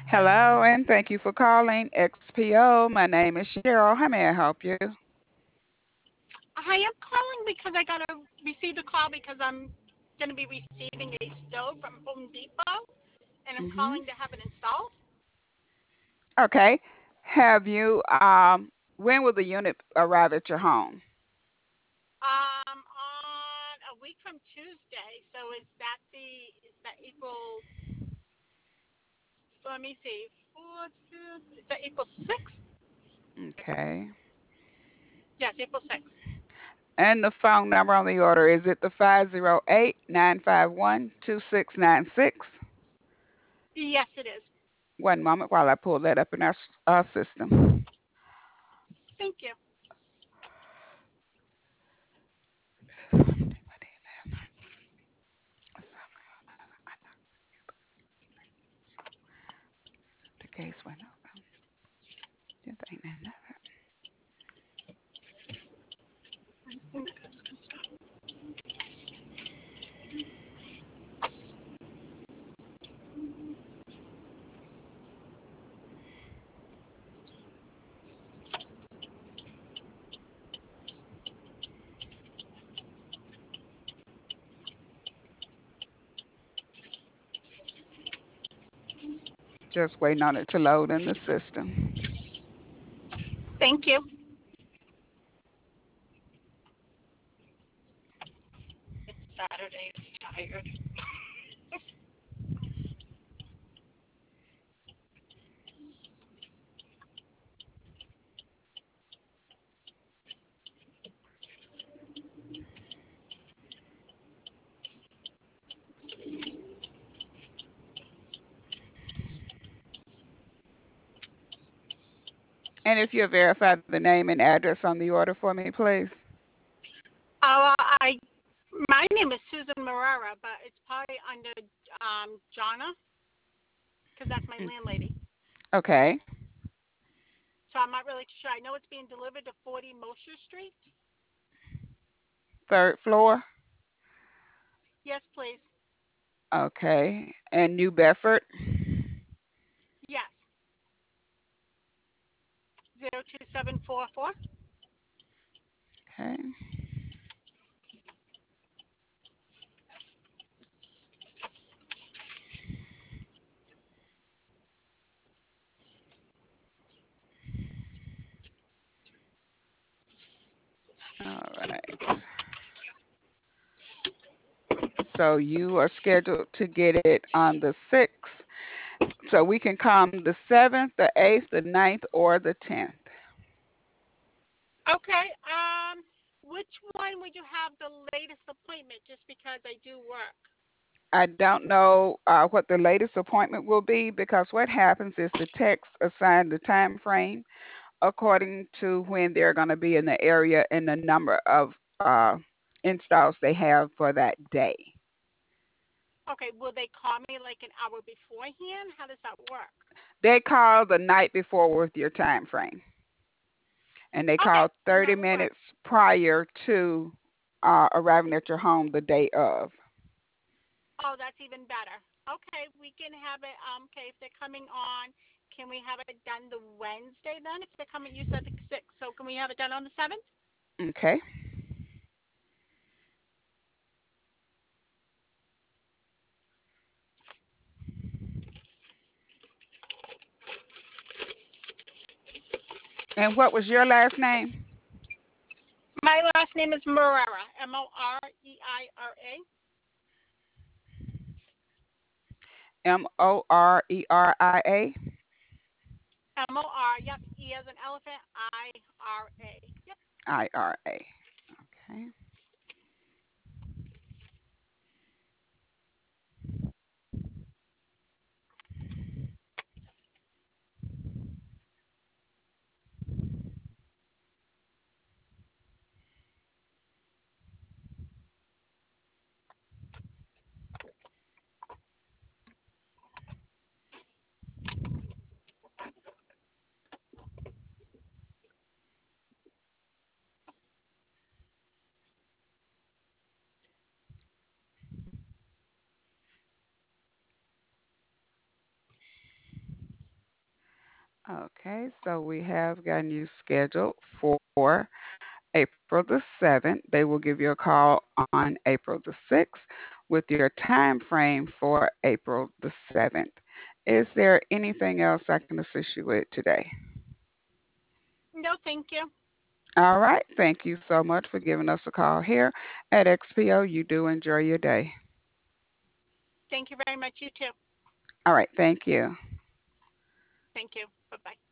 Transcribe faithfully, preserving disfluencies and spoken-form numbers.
Hello, and thank you for calling X P O. My name is Cheryl. How may I help you? Hi, I'm calling because I got a received a call because I'm going to be receiving a stove from Home Depot, and I'm hmm calling to have it installed. Okay. Have you, um, when will the unit arrive at your home? Um, on a week from Tuesday. So is that the is that April? Let me see. Fourth, fifth. Is that April sixth? Okay. Yes, April sixth. And the phone number on the order, is it the five zero eight, nine five one, two six nine six? Yes, it is. One moment while I pull that up in our, s- our system. Thank you. The case went up. Didn't think nothing of it. Just waiting on it to load in the system. Thank you. It's Saturday. I'm tired. And if you'll verify the name and address on the order for me, please. Uh, I my name is Susan Marrera, but it's probably under um Jonna because that's my Mm, landlady. Okay. So I'm not really sure. I know it's being delivered to forty Mosher Street. Third floor. Yes, please. Okay. And New Bedford. Yes. Zero two seven four four. Okay. All right. So you are scheduled to get it on the sixth. So we can come the seventh, the eighth, the ninth, or the tenth. Okay. Um, which one would you have the latest appointment? Just because I do work. I don't know uh, what the latest appointment will be because what happens is the techs assign the time frame according to when they're going to be in the area and the number of uh, installs they have for that day. Okay. Will they call me like an hour beforehand? How does that work? They call the night before with your time frame, and they Okay. call Then thirty that'll work. minutes prior to uh, arriving at your home the day of. Oh, that's even better. Okay, we can have it. Um, okay, if they're coming on, can we have it done the Wednesday then? If they're coming, you said the sixth, so can we have it done on the seventh? Okay. And what was your last name? My last name is Morera. M O R E I R A. M O R E R I A. M O R. Yep. E as an elephant. I R A. Yep. I R A. Okay. Okay, so we have gotten you scheduled for April the seventh. They will give you a call on April the sixth with your time frame for April the seventh. Is there anything else I can assist you with today? No, thank you. All right, thank you so much for giving us a call here at X P O. You do enjoy your day. Thank you very much. You too. All right, thank you. Thank you. Bye bye.